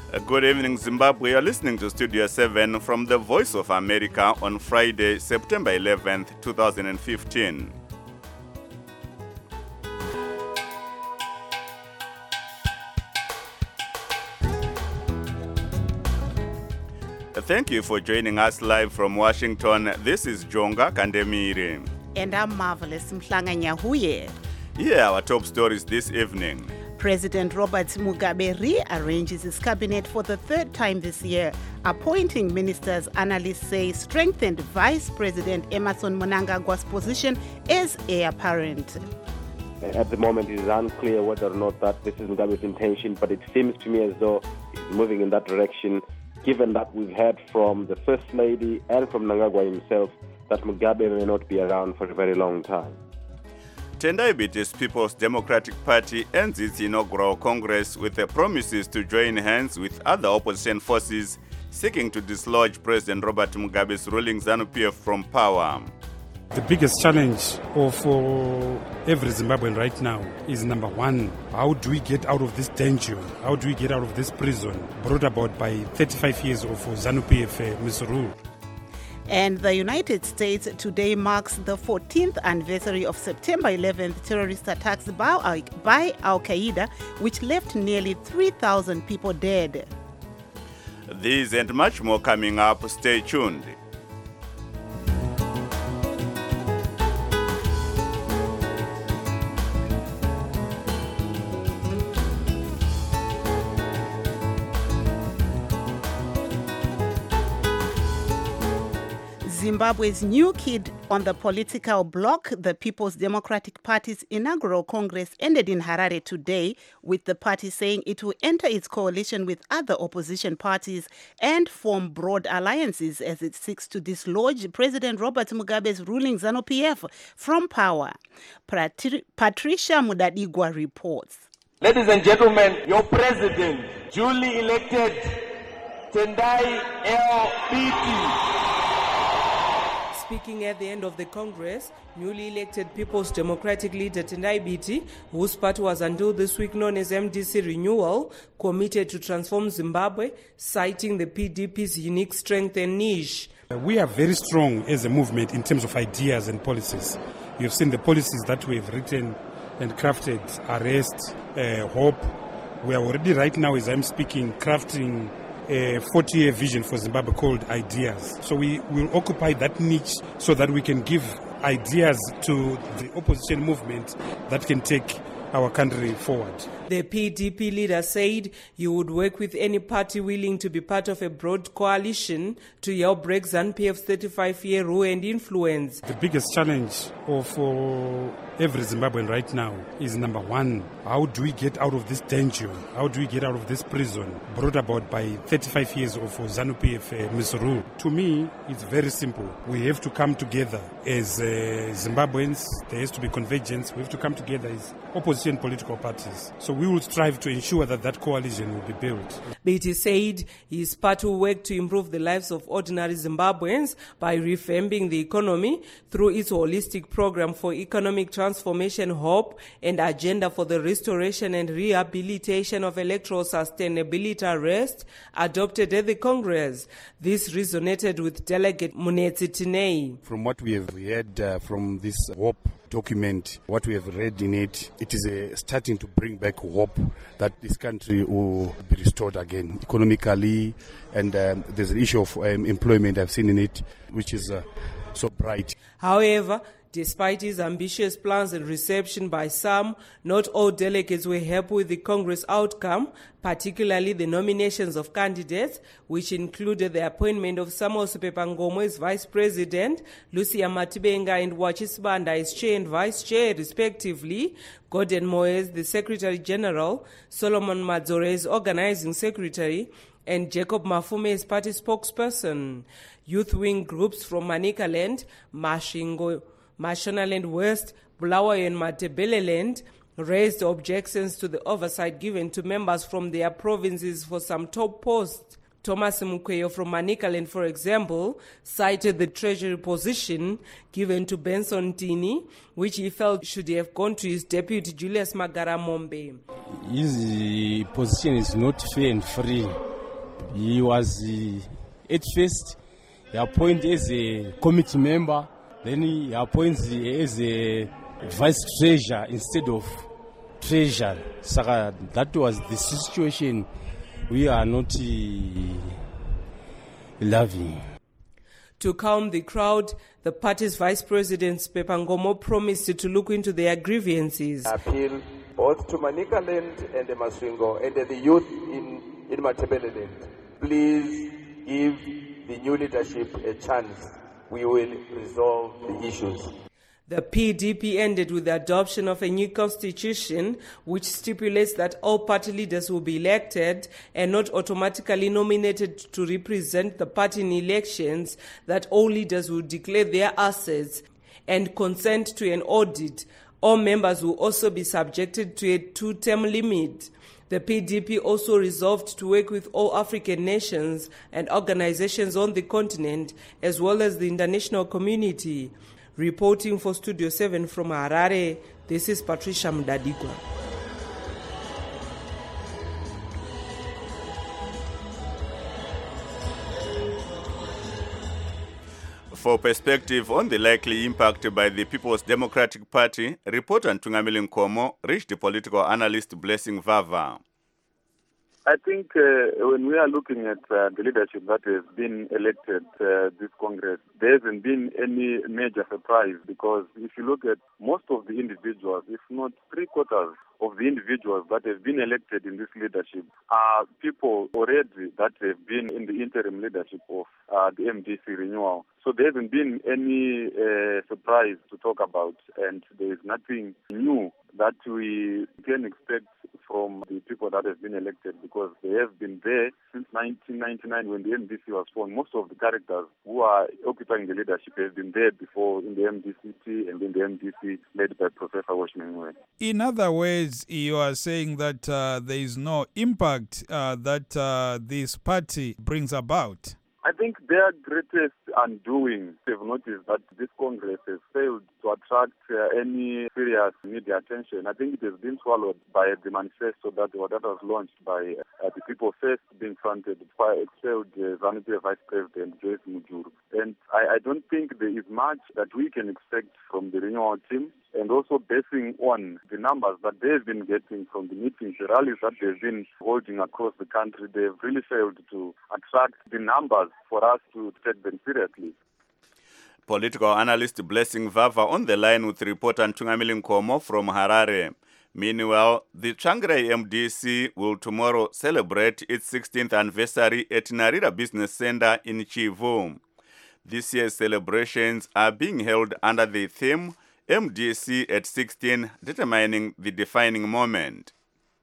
Good evening, Zimbabwe. You're listening to Studio 7 from the Voice of America on Friday, September 11th, 2015. Thank you for joining us live from Washington. This is Jonga Kandemiri. And I'm Marvelous Mhlanga Nyahuye. Here are our top stories this evening. President Robert Mugabe rearranges his cabinet for the third time this year, appointing ministers analysts say strengthened Vice President Emmerson Mnangagwa's position is heir apparent. At the moment, it is unclear whether or not that this is Mugabe's intention, but it seems to me as though he's moving in that direction, given that we've heard from the First Lady and from Mnangagwa himself that Mugabe may not be around for a very long time. Tendai Biti's People's Democratic Party ends its inaugural Congress with the promises to join hands with other opposition forces seeking to dislodge President Robert Mugabe's ruling ZANU-PF from power. The biggest challenge for every Zimbabwean right now is number one, how do we get out of this danger? How do we get out of this prison brought about by 35 years of ZANU-PF misrule? And the United States today marks the 14th anniversary of September 11th terrorist attacks by Al-Qaeda, which left nearly 3,000 people dead. These and much more coming up. Stay tuned. Zimbabwe's new kid on the political bloc, the People's Democratic Party's inaugural Congress ended in Harare today, with the party saying it will enter its coalition with other opposition parties and form broad alliances as it seeks to dislodge President Robert Mugabe's ruling ZANU-PF from power. Patricia Mudadigwa reports. Ladies and gentlemen, your president, duly elected Tendai Biti. Speaking at the end of the Congress, newly elected People's Democratic leader Tendai Biti, whose party was until this week known as MDC Renewal, committed to transform Zimbabwe, citing the PDP's unique strength and niche. We are very strong as a movement in terms of ideas and policies. You've seen the policies that we have written and crafted: Arrest, Hope. We are already right now, as I'm speaking, crafting a 40-year vision for Zimbabwe called Ideas. So we will occupy that niche so that we can give ideas to the opposition movement that can take our country forward. The PDP leader said he would work with any party willing to be part of a broad coalition to help break ZANU-PF's 35-year rule and influence. The biggest challenge for every Zimbabwean right now is number one, how do we get out of this danger? How do we get out of this prison brought about by 35 years of ZANU-PF misrule? To me, it's very simple. We have to come together as Zimbabweans. There has to be convergence. We have to come together as opposition political parties. So we will strive to ensure that that coalition will be built. Biti said his party will work to improve the lives of ordinary Zimbabweans by revamping the economy through its holistic program for economic transformation, Hope, and agenda for the restoration and rehabilitation of electoral sustainability arrest adopted at the Congress. This resonated with Delegate Munetsi Tinei. From what we have heard from this Hope document, what we have read in it, it is starting to bring back hope that this country will be restored again economically, and there's an issue of employment I've seen in it, which is so bright. However, despite his ambitious plans and reception by some, not all delegates were happy with the Congress outcome, particularly the nominations of candidates, which included the appointment of Samuel Sepepangomo as Vice President, Lucia Matibenga and Wachisibanda as Chair and Vice Chair, respectively, Gordon Moyes, the Secretary General, Solomon Madzore as Organizing Secretary, and Jacob Mafume as party spokesperson. Youth wing groups from Manicaland, Mashingo, Mashonaland West, Bulawayo and Matebeleland raised objections to the oversight given to members from their provinces for some top posts. Thomas Mukweyo from Manicaland, for example, cited the treasury position given to Benson Tini, which he felt should have gone to his deputy Julius Magara Mombe. His position is not fair and free. He was, at first, he appointed as a committee member, then he appoints as a vice treasurer instead of treasurer. So that was the situation we are not loving. To calm the crowd, the party's vice president, Pepangomo, promised to look into their grievances. Appeal both to Manika Land and the Masvingo and the youth in Matabeleland. Please give the new leadership a chance. We will resolve the issues. The PDP ended with the adoption of a new constitution which stipulates that all party leaders will be elected and not automatically nominated to represent the party in elections, that all leaders will declare their assets and consent to an audit. All members will also be subjected to a 2-term limit. The PDP also resolved to work with all African nations and organizations on the continent, as well as the international community. Reporting for Studio 7 from Harare, this is Patricia Mdadikwa. For perspective on the likely impact by the People's Democratic Party, reporter Ntungamili Nkomo reached political analyst Blessing Vava. I think when we are looking at the leadership that has been elected this Congress, there hasn't been any major surprise, because if you look at most of the individuals, if not 3/4 of the individuals that have been elected in this leadership are people already that have been in the interim leadership of the MDC renewal. So there hasn't been any surprise to talk about, and there is nothing new that we can expect from the people that have been elected, because they have been there since 1999 when the MDC was formed. Most of the characters who are occupying the leadership have been there before in the MDCT and in the MDC led by Professor Washman. In other words, you are saying that there is no impact that this party brings about. I think their greatest undoing, they've noticed that this Congress has failed to attract any serious media attention. I think it has been swallowed by the manifesto that was launched by the People First, being fronted by expelled ZANU-PF Vice President Joyce Mujuru. And I don't think there is much that we can expect from the renewal team, and also basing on the numbers that they've been getting from the meetings, the rallies that they've been holding across the country. They've really failed to attract the numbers for us to take them seriously. Political analyst Blessing Vava on the line with reporter Ntungamili Nkomo from Harare. Meanwhile, the Changrai MDC will tomorrow celebrate its 16th anniversary at Narira Business Center in Chivu. This year's celebrations are being held under the theme MDC at 16, determining the defining moment.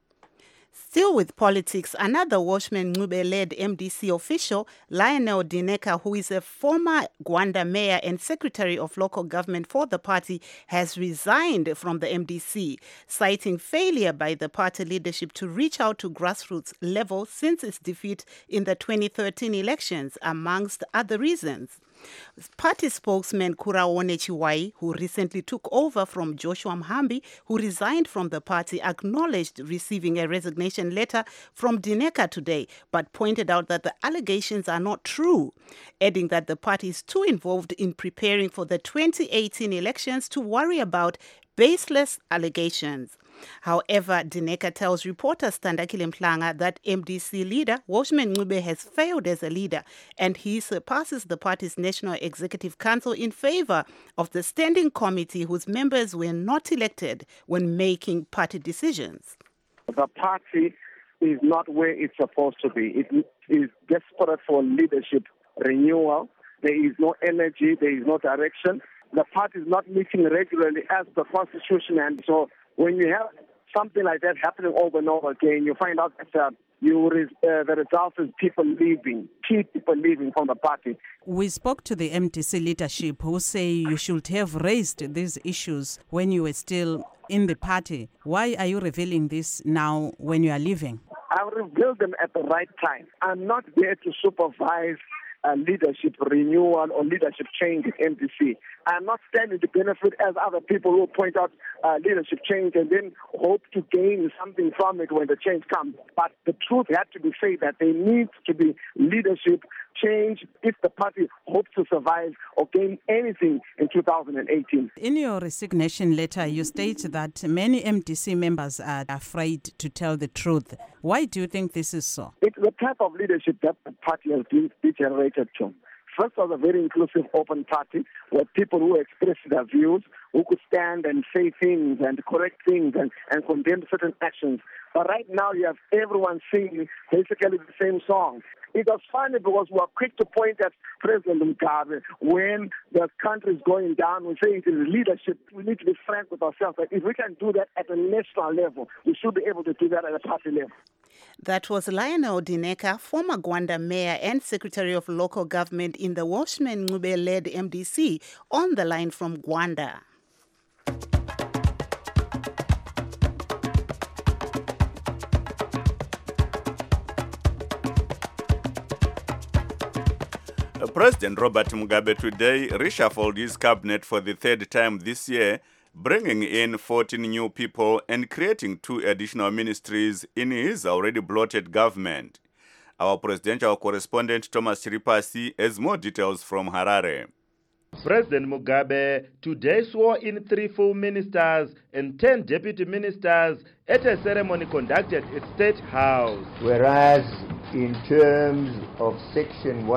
Still with politics, another Washman Ncube-led MDC official, Lionel Dineka, who is a former Gwanda mayor and secretary of local government for the party, has resigned from the MDC, citing failure by the party leadership to reach out to grassroots level since its defeat in the 2013 elections, amongst other reasons. Party spokesman Kuraone Chiwai, who recently took over from Joshua Mhambi, who resigned from the party, acknowledged receiving a resignation letter from Dineka today, but pointed out that the allegations are not true, adding that the party is too involved in preparing for the 2018 elections to worry about baseless allegations. However, Dineka tells reporter Standakile Mhlanga that MDC leader Washman Ncube has failed as a leader, and he surpasses the party's National Executive Council in favor of the Standing Committee, whose members were not elected when making party decisions. The party is not where it's supposed to be. It is desperate for leadership renewal. There is no energy. There is no direction. The party is not meeting regularly as the Constitution, and so when you have something like that happening over and over again, you find out that the result is people leaving, key people leaving from the party. We spoke to the MDC leadership who say you should have raised these issues when you were still in the party. Why are you revealing this now when you are leaving? I revealed them at the right time. I'm not there to supervise leadership renewal or leadership change in MDC. I am not standing to benefit as other people who point out leadership change and then hope to gain something from it when the change comes. But the truth had to be said that there needs to be leadership change if the party hopes to survive or gain anything in 2018. In your resignation letter, you state that many MDC members are afraid to tell the truth. Why do you think this is so? It's the type of leadership that the party has been degenerated to. First was a very inclusive, open party where people who expressed their views, who could stand and say things and correct things and condemn certain actions. But right now you have everyone singing basically the same song. It was funny because we were quick to point at President Mugabe when the country is going down. We say it is leadership. We need to be frank with ourselves. That if we can do that at a national level, we should be able to do that at a party level. That was Lionel Dineka, former Gwanda mayor and secretary of local government in the Washman Ncube-led MDC, on the line from Gwanda. President Robert Mugabe today reshuffled his cabinet for the third time this year, bringing in 14 new people and creating 2 additional ministries in his already bloated government. Our presidential correspondent Thomas Chiripasi has more details from Harare. President Mugabe today swore in 3 full ministers and 10 deputy ministers at a ceremony conducted at State House. Whereas in terms of Section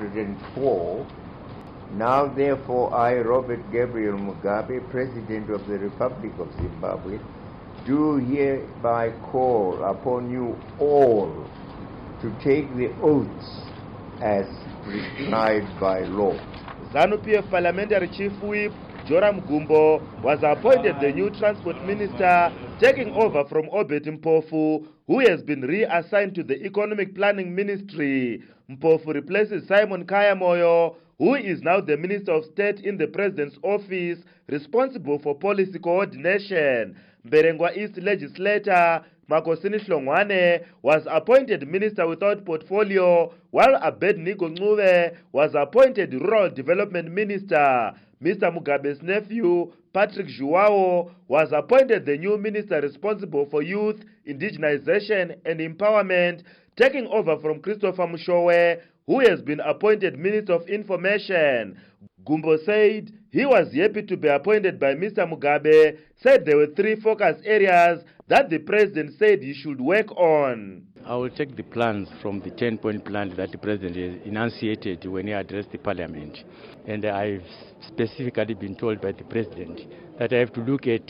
104, now therefore I, Robert Gabriel Mugabe, President of the Republic of Zimbabwe, do hereby call upon you all to take the oaths as prescribed by law. ZANU-PF Parliamentary Chief Whip Joram Gumbo was appointed the new Transport Minister, taking over from Obed Mpofu, who has been reassigned to the Economic Planning Ministry. Mpofu replaces Simon Kayamoyo, who is now the Minister of State in the President's office, responsible for policy coordination. Mberengwa East Legislator Makosini Hlongwane was appointed Minister without portfolio, while Abednego Ncube was appointed Rural Development Minister. Mr. Mugabe's nephew, Patrick Joao, was appointed the new minister responsible for youth, indigenization and empowerment, taking over from Christopher Mushowe, who has been appointed Minister of Information. Gumbo said he was happy to be appointed by Mr. Mugabe, said there were 3 focus areas that the president said he should work on. I will take the plans from the 10-point plan that the president enunciated when he addressed the parliament. And I've specifically been told by the president that I have to look at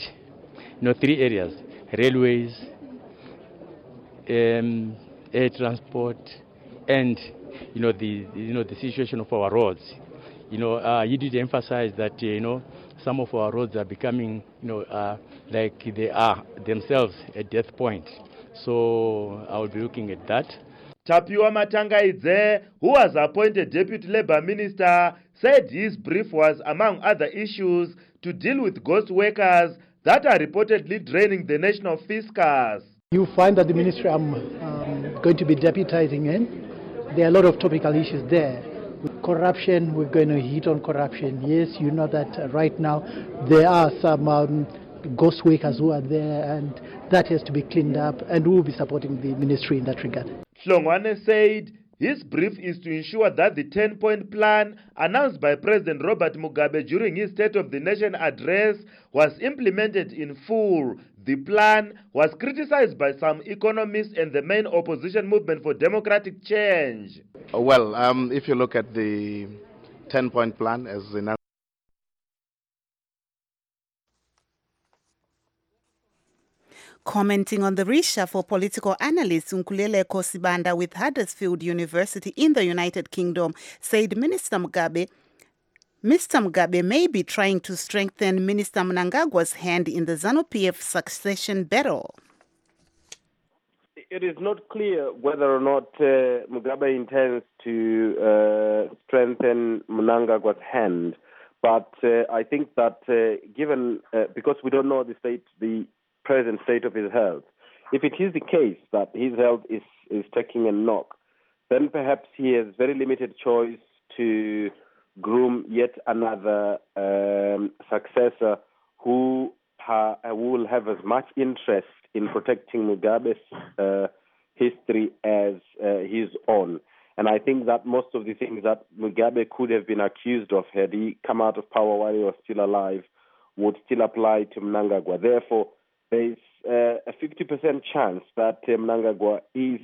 3 areas: railways, air transport, and the situation of our roads. He did emphasize that some of our roads are becoming like they are themselves a death point. So I will be looking at that. Tapiwa Matangaidze, who was appointed Deputy Labour Minister, said his brief was, among other issues, to deal with ghost workers that are reportedly draining the national fiscus. You find that the ministry I'm going to be deputizing in, there are a lot of topical issues there. With corruption, we're going to hit on corruption. Yes, you know that right now there are some ghost workers who are there, and that has to be cleaned up, and we'll be supporting the ministry in that regard. Hlongwane said his brief is to ensure that the 10-point plan announced by President Robert Mugabe during his State of the Nation address was implemented in full. The plan was criticized by some economists and the main opposition movement for democratic change. Well, if you look at the 10-point plan as announced, Commenting on the reshuffle, political analyst Nkulele Kosibanda with Huddersfield University in the United Kingdom said Mr. Mugabe may be trying to strengthen Minister Mnangagwa's hand in the ZANU-PF succession battle. It is not clear whether or not Mugabe intends to strengthen Mnangagwa's hand, but I think that given, because we don't know the present state of his health, if it is the case that his health is taking a knock, then perhaps he has very limited choice to groom yet another successor who will have as much interest in protecting Mugabe's history as his own. And I think that most of the things that Mugabe could have been accused of had he come out of power while he was still alive would still apply to Mnangagwa. Therefore, there is a 50% chance that Mnangagwa is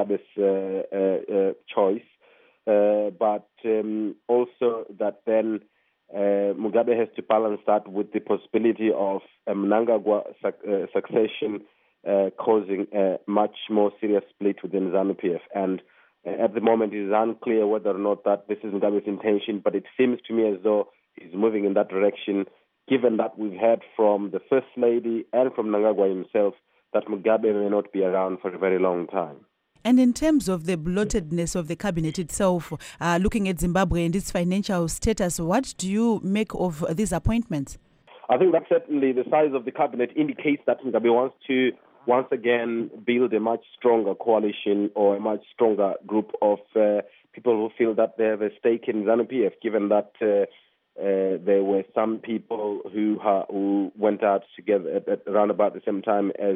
Mugabe's choice, but also that then Mugabe has to balance that with the possibility of Mnangagwa succession causing a much more serious split within ZANU-PF. And at the moment, it is unclear whether or not that this is Mugabe's intention, but it seems to me as though he's moving in that direction, given that we've heard from the First Lady and from Mnangagwa himself that Mugabe may not be around for a very long time. And in terms of the bloatedness of the cabinet itself, looking at Zimbabwe and its financial status, what do you make of these appointments? I think that certainly the size of the cabinet indicates that Mugabe wants to once again build a much stronger coalition or a much stronger group of people who feel that they have a stake in ZANU-PF, given that there were some people who went out together at around about the same time as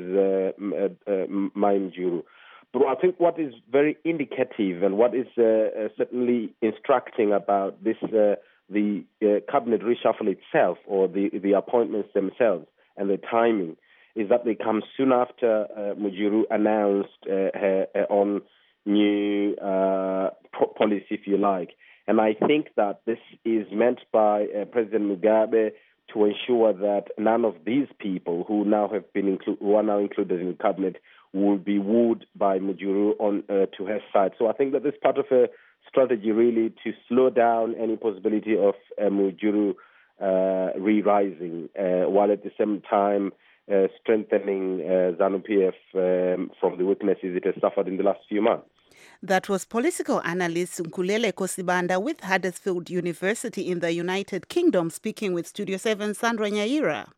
Maimjuru. But I think what is very indicative and what is certainly instructing about this, the cabinet reshuffle itself or the appointments themselves and the timing, is that they come soon after Mujuru announced her own new policy, if you like. And I think that this is meant by President Mugabe to ensure that none of these people who now have been who are now included in the cabinet will be wooed by Mujuru on to her side. So I think that this is part of a strategy really to slow down any possibility of Mujuru re-rising, while at the same time strengthening ZANU-PF from the weaknesses it has suffered in the last few months. That was political analyst Nkulele Kosibanda with Huddersfield University in the United Kingdom, speaking with Studio 7 Sandra Nyaira.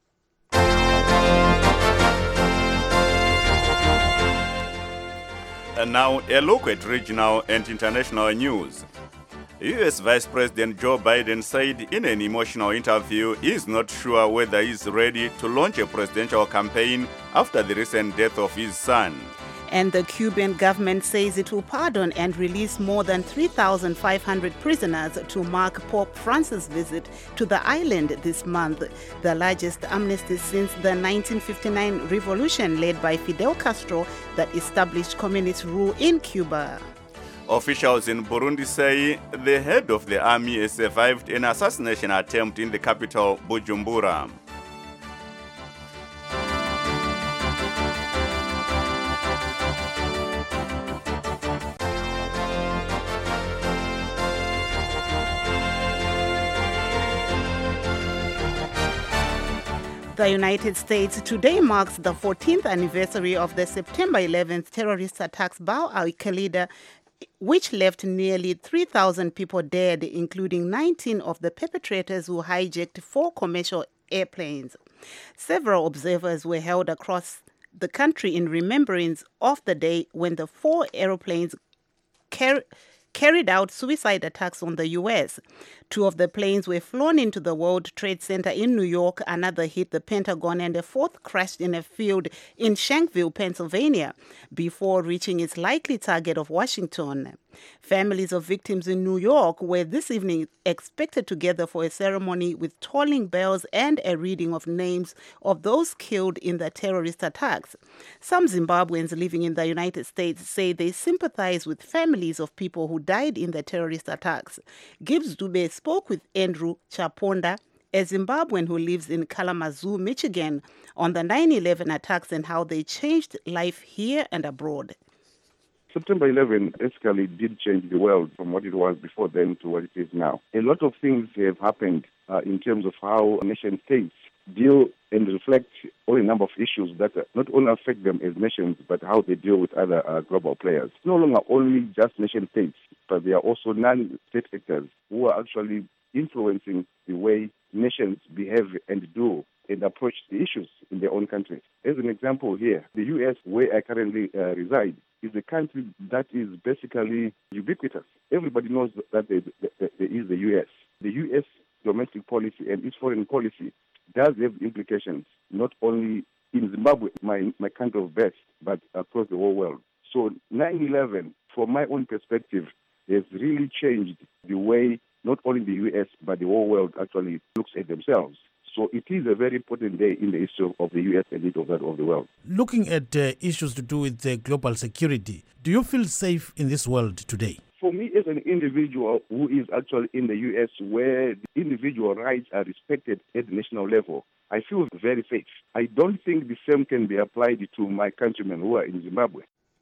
And now a look at regional and international news. U.S. Vice President Joe Biden said in an emotional interview he is not sure whether he is ready to launch a presidential campaign after the recent death of his son. And the Cuban government says it will pardon and release more than 3,500 prisoners to mark Pope Francis' visit to the island this month, the largest amnesty since the 1959 revolution led by Fidel Castro that established communist rule in Cuba. Officials in Burundi say the head of the army has survived an assassination attempt in the capital, Bujumbura. The United States today marks the 14th anniversary of the September 11th terrorist attacks by Al-Qaeda, which left nearly 3,000 people dead, including 19 of the perpetrators who hijacked 4 commercial airplanes. Several observers were held across the country in remembrance of the day when the 4 airplanes carried out suicide attacks on the U.S. 2 of the planes were flown into the World Trade Center in New York, another hit the Pentagon, and a 4th crashed in a field in Shanksville, Pennsylvania, before reaching its likely target of Washington. Families of victims in New York were this evening expected to gather for a ceremony with tolling bells and a reading of names of those killed in the terrorist attacks. Some Zimbabweans living in the United States say they sympathize with families of people who died in the terrorist attacks. Gibbs Dube spoke with Andrew Chaponda, a Zimbabwean who lives in Kalamazoo, Michigan, on the 9/11 attacks and how they changed life here and abroad. September 11 basically did change the world from what it was before then to what it is now. A lot of things have happened in terms of how nation states deal and reflect on a number of issues that not only affect them as nations, but how they deal with other global players. It's no longer only just nation states, but there are also non-state actors who are actually influencing the way nations behave and do and approach the issues in their own countries. As an example here, the U.S., where I currently reside, is a country that is basically ubiquitous. Everybody knows that there is the U.S. The U.S. domestic policy and its foreign policy does have implications, not only in Zimbabwe, my country of birth, but across the whole world. So 9/11, from my own perspective, has really changed the way not only the U.S., but the whole world actually looks at themselves. So it is a very important day in the history of the U.S. and of the world. Looking at issues to do with global security, do you feel safe in this world today? For me, as an individual who is actually in the U.S., where the individual rights are respected at the national level, I feel very safe. I don't think the same can be applied to my countrymen who are in Zimbabwe.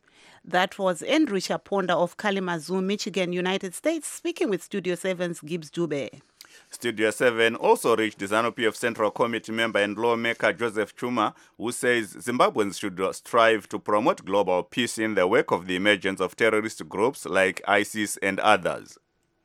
That was Andrew Chaponda of Kalamazoo, Michigan, United States, speaking with Studio 7's Gibbs Dube. Studio 7 also reached the ZANU-PF Central Committee member and lawmaker Joseph Chuma, who says Zimbabweans should strive to promote global peace in the wake of the emergence of terrorist groups like ISIS and others.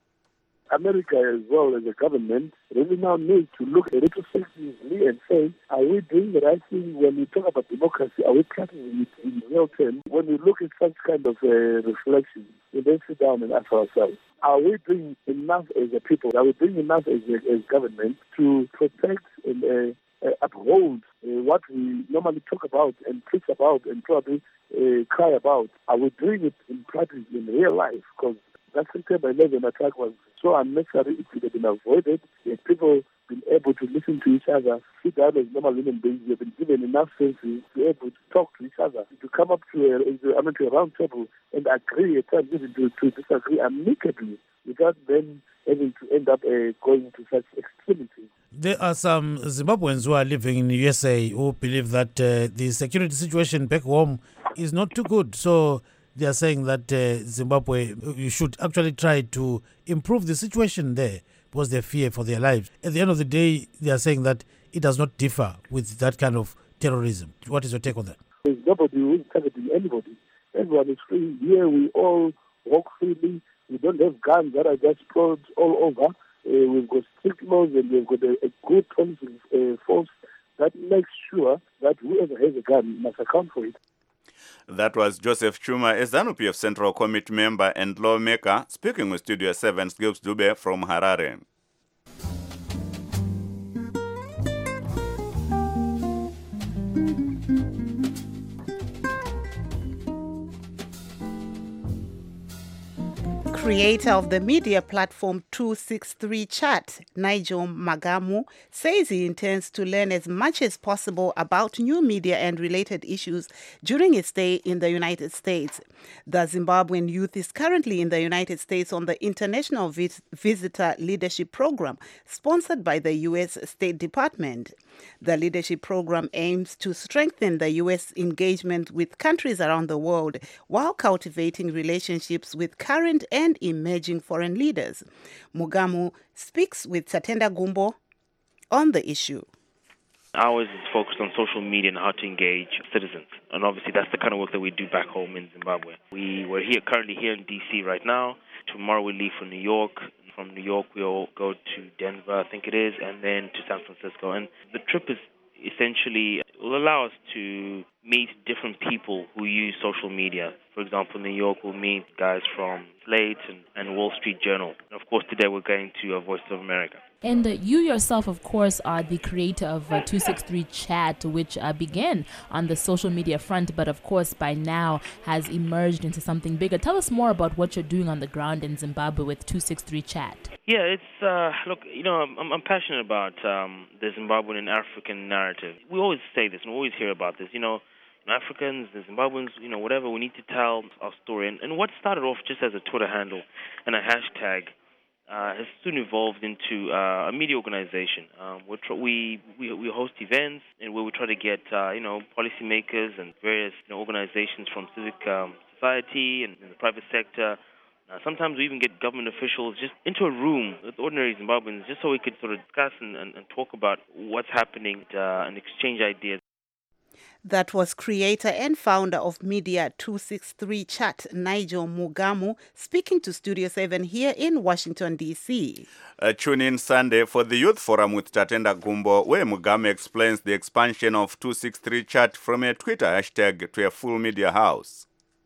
America, as well as the government, really now need to look retrospectively and say, are we doing the right thing when we talk about democracy? Are we practicing it in real terms? When we look at such kind of reflection, we then sit down and ask ourselves, are we doing enough as a people? Are we doing enough as government to protect and uphold what we normally talk about and preach about and probably cry about? Are we doing it in practice in real life? Because that September 11 attack was so unnecessary. It could have been avoided. If people been able to listen to each other, sit down as normal human beings, we have been given enough senses to be able to talk to each other, to come up to a round table and agree at times, even to disagree amicably, without then having to end up going to such extremities. There are some Zimbabweans who are living in the USA who believe that the security situation back home is not too good. So they are saying that Zimbabwe, you should actually try to improve the situation there because they fear for their lives. At the end of the day, they are saying that it does not differ with that kind of terrorism. What is your take on that? There's nobody who is targeting anybody. Everyone is free. Here we all walk freely. We don't have guns that are just spread all over. We've got strict laws and we've got a good policing force that makes sure that whoever has a gun must account for it. That was Joseph Chuma, a ZANU-PF Central Committee member and lawmaker, speaking with Studio 7's Gibbs Dube from Harare. Creator of the media platform 263 Chat, Nigel Magamu, says he intends to learn as much as possible about new media and related issues during his stay in the United States. The Zimbabwean youth is currently in the United States on the International Visitor Leadership Program, sponsored by the U.S. State Department. The leadership program aims to strengthen the U.S. engagement with countries around the world while cultivating relationships with current and emerging foreign leaders. Mugamu speaks with Satenda Gumbo on the issue. Ours is focused on social media and how to engage citizens. And obviously that's the kind of work that we do back home in Zimbabwe. We're currently here in D.C. right now. Tomorrow we leave for New York. From New York we'll go to Denver, I think it is, and then to San Francisco. And the trip is essentially will allow us to meet different people who use social media. For example, in New York we'll meet guys from Slate and Wall Street Journal. And of course today we're going to Voice of America. And you yourself, of course, are the creator of 263 Chat, which began on the social media front, but of course by now has emerged into something bigger. Tell us more about what you're doing on the ground in Zimbabwe with 263 Chat. Yeah, it's, look, I'm passionate about the Zimbabwean and African narrative. We always say this and we always hear about this, Africans, the Zimbabweans, whatever, we need to tell our story. And what started off just as a Twitter handle and a hashtag has soon evolved into a media organization. We host events and where we try to get policymakers and various organizations from civic society and in the private sector. Sometimes we even get government officials just into a room with ordinary Zimbabweans just so we could sort of discuss and talk about what's happening and exchange ideas. That was creator and founder of Media 263 Chat, Nigel Mugamu, speaking to Studio 7 here in Washington, D.C. Tune in Sunday for the Youth Forum with Tatenda Gumbo, where Mugamu explains the expansion of 263 Chat from a Twitter hashtag to a full media house.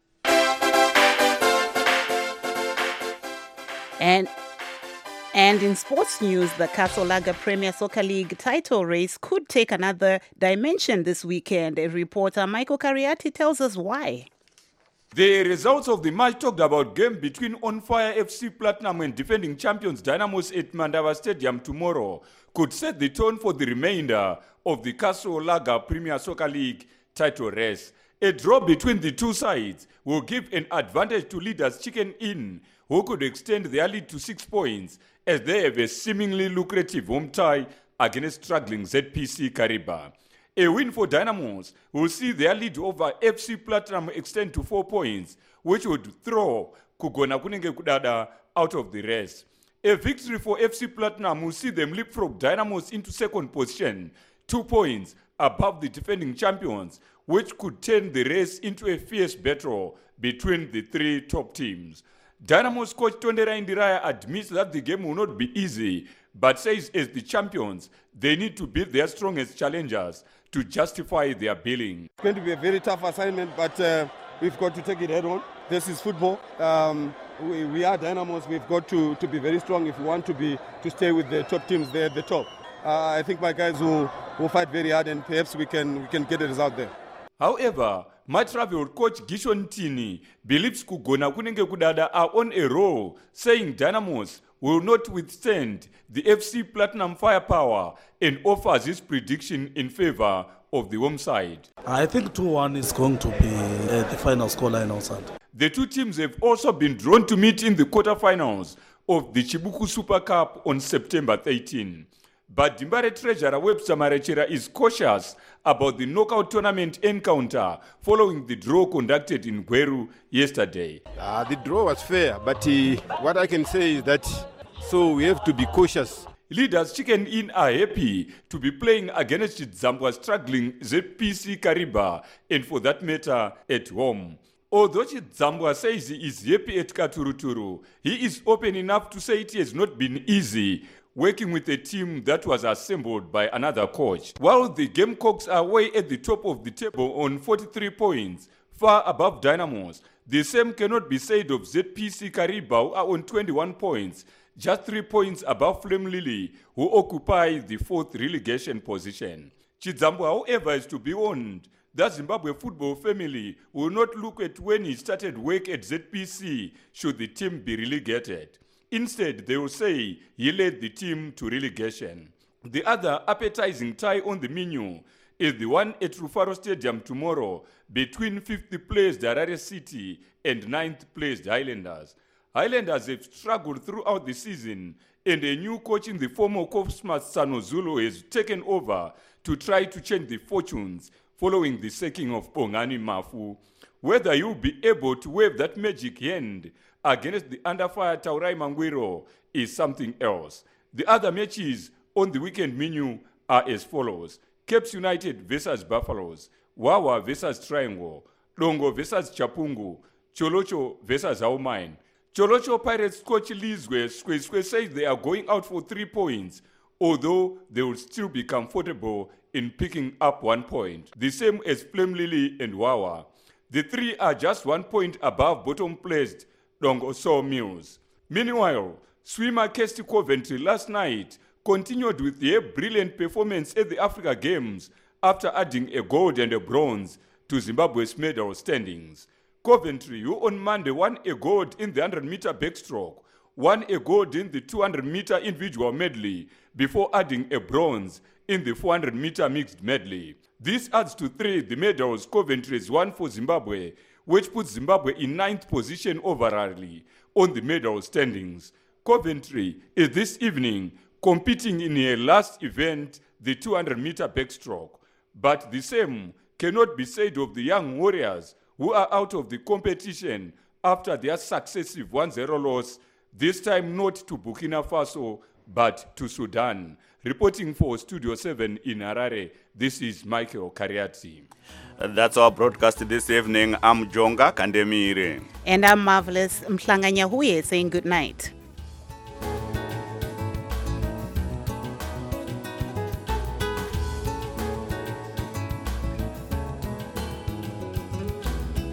And in sports news, the Castle Lager Premier Soccer League title race could take another dimension this weekend. Reporter Michael Cariati tells us why. The results of the much talked about game between On Fire FC Platinum and defending champions Dynamos at Mandava Stadium tomorrow could set the tone for the remainder of the Castle Lager Premier Soccer League title race. A draw between the two sides will give an advantage to leaders Chicken Inn, who could extend their lead to 6 points as they have a seemingly lucrative home tie against struggling ZPC Kariba. A win for Dynamos will see their lead over FC Platinum extend to 4 points, which would throw Kugona Kunenge Kudada out of the race. A victory for FC Platinum will see them leapfrog Dynamos into second position, 2 points above the defending champions, which could turn the race into a fierce battle between the three top teams. Dynamo's coach Tondera Indiraya admits that the game will not be easy, but says as the champions, they need to beat their strongest challengers to justify their billing. It's going to be a very tough assignment, but we've got to take it head on. This is football. We are Dynamos. We've got to be very strong if we want to stay with the top teams there at the top. I think my guys will fight very hard, and perhaps we can get a result there. However, my travel coach Gishon Tini believes Kugona Kunenge Kudada are on a roll, saying Dynamos will not withstand the FC Platinum firepower and offers his prediction in favor of the home side. I think 2-1 is going to be the final scoreline outside. The two teams have also been drawn to meet in the quarterfinals of the Chibuku Super Cup on September 13. But Dimbare treasurer Webster Marechera is cautious about the knockout tournament encounter following the draw conducted in Gweru yesterday. The draw was fair, but what I can say is that so we have to be cautious. Leaders Chicken Inn are happy to be playing against Zambia struggling ZPC Kariba and for that matter at home. Although Zambia says he is happy at Katuruturu, he is open enough to say it has not been easy working with a team that was assembled by another coach. While the Gamecocks are way at the top of the table on 43 points, far above Dynamos, the same cannot be said of ZPC Kariba, who are on 21 points, just 3 points above Flame Lily, who occupy the 4th relegation position. Chidzambwa, however, is to be warned that Zimbabwe football family will not look at when he started work at ZPC should the team be relegated. Instead, they will say he led the team to relegation. The other appetizing tie on the menu is the one at Rufaro Stadium tomorrow between 5th placed Harare City and 9th placed Highlanders. Highlanders have struggled throughout the season, and a new coach in the former Cosmas Sano Zulu has taken over to try to change the fortunes following the sacking of Bongani Mafu. Whether he will be able to wave that magic hand against the under-fire Taurai Mangwiro is something else. The other matches on the weekend menu are as follows: Capes United versus Buffaloes, Wawa versus Triangle, Dongo versus Chapungu, Cholocho versus Aumine. Cholocho Pirates coach Lizwe Square says they are going out for 3 points, although they will still be comfortable in picking up 1 point, the same as Flame Lily and Wawa. The three are just 1 point above bottom-placed Dongo Sawmills. Meanwhile, swimmer Kirsty Coventry last night continued with a brilliant performance at the Africa Games after adding a gold and a bronze to Zimbabwe's medal standings. Coventry, who on Monday won a gold in the 100-meter backstroke, won a gold in the 200-meter individual medley before adding a bronze in the 400-meter mixed medley. This adds to 3 the medals Coventry has won for Zimbabwe, which puts Zimbabwe in 9th position overallly on the medal standings. Coventry is this evening competing in a last event, the 200-meter backstroke. But the same cannot be said of the young Warriors, who are out of the competition after their successive 1-0 loss, this time not to Burkina Faso, but to Sudan. Reporting for Studio 7 in Harare, this is Michael Kariati. That's our broadcast this evening. I'm Jonga Kandemire. And I'm Marvelous Mhlanganya Huye saying good night.